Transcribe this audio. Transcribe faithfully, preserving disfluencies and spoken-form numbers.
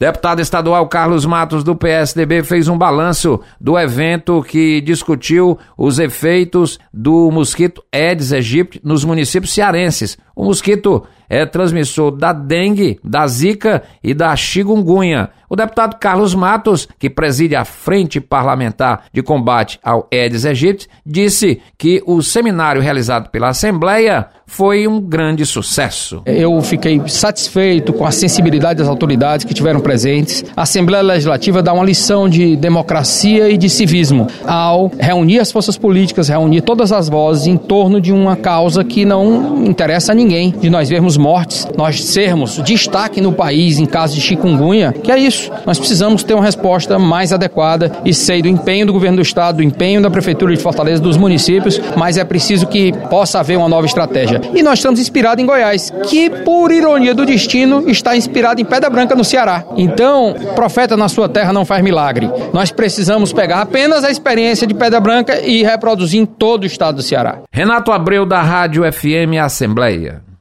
Deputado estadual Carlos Matos, do P S D B, fez um balanço do evento que discutiu os efeitos do mosquito Aedes aegypti nos municípios cearenses. O mosquito é transmissor da dengue, da zika e da chikungunya. O deputado Carlos Matos, que preside a Frente Parlamentar de Combate ao Aedes aegypti, disse que o seminário realizado pela Assembleia foi um grande sucesso. Eu fiquei satisfeito com a sensibilidade das autoridades que tiveram presentes. A Assembleia Legislativa dá uma lição de democracia e de civismo ao reunir as forças políticas, reunir todas as vozes em torno de uma causa que não interessa a ninguém, de nós vermos mortes, nós sermos destaque no país em caso de chikungunya, que é isso. Nós precisamos ter uma resposta mais adequada e sei do empenho do governo do estado, do empenho da Prefeitura de Fortaleza, dos municípios, mas é preciso que possa haver uma nova estratégia. E nós estamos inspirados em Goiás, que, por ironia do destino, está inspirado em Pedra Branca, no Ceará. Então, profeta na sua terra não faz milagre. Nós precisamos pegar apenas a experiência de Pedra Branca e reproduzir em todo o estado do Ceará. Renato Abreu, da Rádio F M Assembleia.